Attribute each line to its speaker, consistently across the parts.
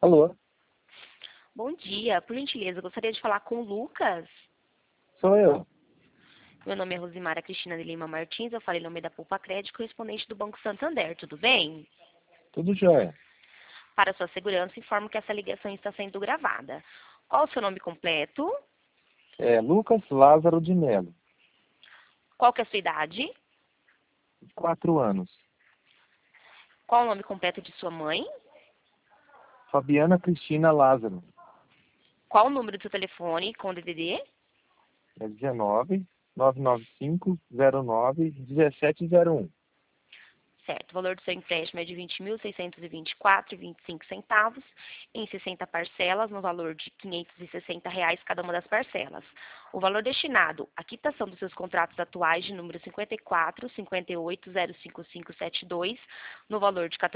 Speaker 1: Alô,
Speaker 2: Bom dia, por gentileza, eu gostaria de falar com o Lucas.
Speaker 1: sou eu.
Speaker 2: Meu nome é Rosimara Cristina de Lima Martins, eu falei em nome da Poupa Crédito, correspondente do Banco Santander, tudo bem?
Speaker 1: Tudo jóia.
Speaker 2: Para sua segurança, informo que essa ligação está sendo gravada. Qual o seu nome completo?
Speaker 1: É Lucas Lázaro de Melo,
Speaker 2: Qual que é a sua idade?
Speaker 1: 4 anos.
Speaker 2: Qual o nome completo de sua mãe?
Speaker 1: Fabiana Cristina Lázaro,
Speaker 2: Qual o número do seu telefone com DDD?
Speaker 1: é 19 995 09 1701.
Speaker 2: Certo, o valor do seu empréstimo é de R$ 20.624,25, em 60 parcelas, no valor de R$ 560 cada uma das parcelas. O valor destinado à quitação dos seus contratos atuais de número 54 58 05572, no valor de R$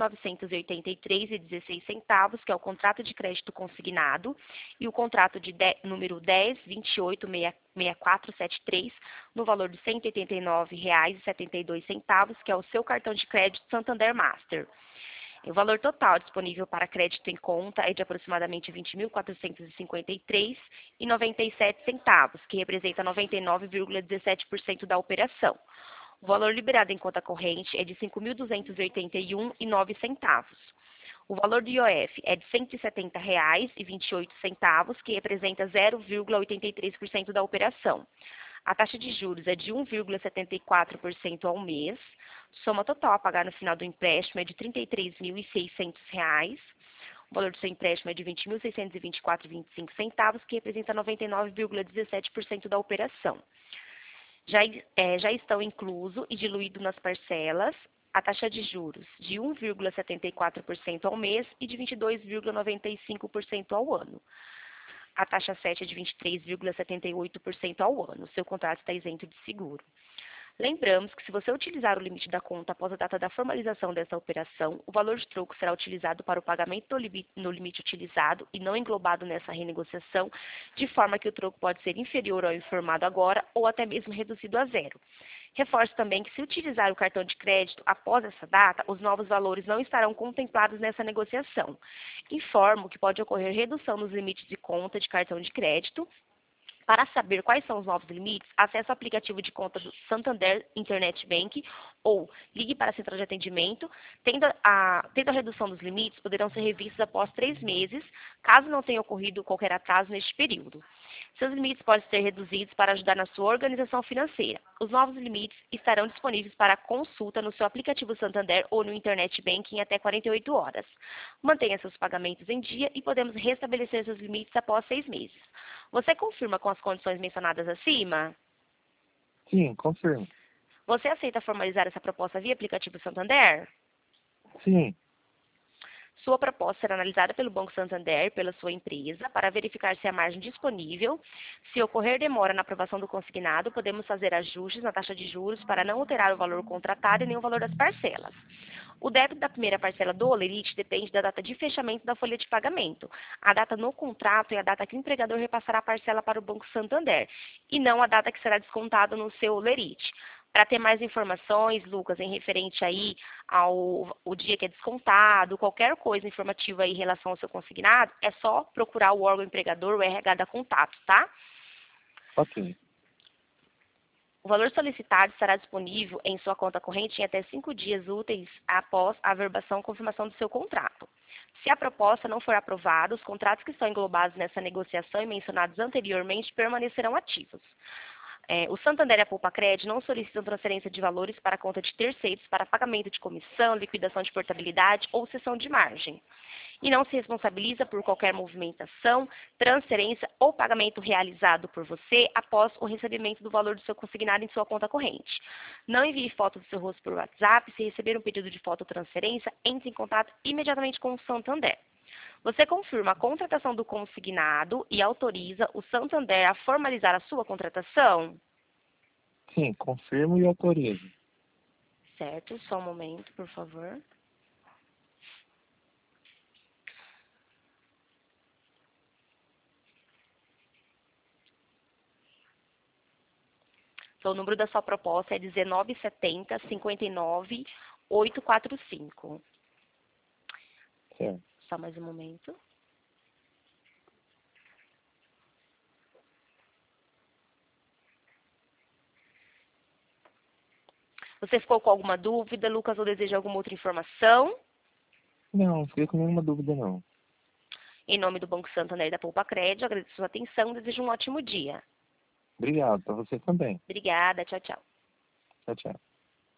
Speaker 2: 14.983,16, que é o contrato de crédito consignado, e o contrato de número 10 28 6473, no valor de R$ 189,72, que é o seu cartão de crédito Santander Master. O valor total disponível para crédito em conta é de aproximadamente R$ 20.453,97, que representa 99,17% da operação. O valor liberado em conta corrente é de R$ 5.281,09. O valor do IOF é de R$ 170,28, que representa 0,83% da operação. A taxa de juros é de 1,74% ao mês. Soma total a pagar no final do empréstimo é de R$ 33.600. O valor do seu empréstimo é de R$ 20.624,25, que representa 99,17% da operação. Já estão incluso e diluído nas parcelas a taxa de juros de 1,74% ao mês e de 22,95% ao ano. A taxa 7 é de 23,78% ao ano. O seu contrato está isento de seguro. Lembramos que se você utilizar o limite da conta após a data da formalização dessa operação, o valor de troco será utilizado para o pagamento no limite utilizado e não englobado nessa renegociação, de forma que o troco pode ser inferior ao informado agora ou até mesmo reduzido a zero. Reforço também que se utilizar o cartão de crédito após essa data, os novos valores não estarão contemplados nessa negociação. Informo que pode ocorrer redução nos limites de conta de cartão de crédito. Para saber quais são os novos limites, acesse o aplicativo de conta do Santander Internet Bank ou ligue para a central de atendimento. Tendo a redução dos limites, poderão ser revistos após 3 meses, caso não tenha ocorrido qualquer atraso neste período. Seus limites podem ser reduzidos para ajudar na sua organização financeira. Os novos limites estarão disponíveis para consulta no seu aplicativo Santander ou no Internet Banking em até 48 horas. Mantenha seus pagamentos em dia e podemos restabelecer seus limites após 6 meses. Você confirma com as condições mencionadas acima?
Speaker 1: Sim, confirmo.
Speaker 2: Você aceita formalizar essa proposta via aplicativo Santander?
Speaker 1: Sim,
Speaker 2: Sua proposta será analisada pelo Banco Santander, pela sua empresa, para verificar se há margem disponível. Se ocorrer demora na aprovação do consignado, podemos fazer ajustes na taxa de juros para não alterar o valor contratado e nem o valor das parcelas. O débito da primeira parcela do holerite depende da data de fechamento da folha de pagamento. A data no contrato é a data que o empregador repassará a parcela para o Banco Santander, e não a data que será descontado no seu holerite. Para ter mais informações, Lucas, em referente aí ao o dia que é descontado, qualquer coisa informativa aí em relação ao seu consignado, é só procurar o órgão empregador, o RH da Contato, tá?
Speaker 1: ok.
Speaker 2: O valor solicitado estará disponível em sua conta corrente em até 5 dias úteis após a averbação e confirmação do seu contrato. Se a proposta não for aprovada, os contratos que estão englobados nessa negociação e mencionados anteriormente permanecerão ativos. O Santander e a Poupa Crédito não solicitam transferência de valores para a conta de terceiros para pagamento de comissão, liquidação de portabilidade ou cessão de margem. E não se responsabiliza por qualquer movimentação, transferência ou pagamento realizado por você após o recebimento do valor do seu consignado em sua conta corrente. Não envie foto do seu rosto por WhatsApp. Se receber um pedido de fototransferência, entre em contato imediatamente com o Santander. Você confirma a contratação do consignado e autoriza o Santander a formalizar a sua contratação?
Speaker 1: Sim, confirmo e autorizo.
Speaker 2: Certo, só um momento, por favor. Então, o número da sua proposta é 1970 59 845.
Speaker 1: Certo.
Speaker 2: Só mais um momento. Você ficou com alguma dúvida, Lucas, ou deseja alguma outra informação?
Speaker 1: Não, fiquei com nenhuma dúvida não.
Speaker 2: Em nome do Banco Santander e da Poupa Crédito, agradeço a sua atenção e desejo um ótimo dia.
Speaker 1: Obrigado, para você também.
Speaker 2: Obrigada, tchau, tchau.
Speaker 1: Tchau, tchau.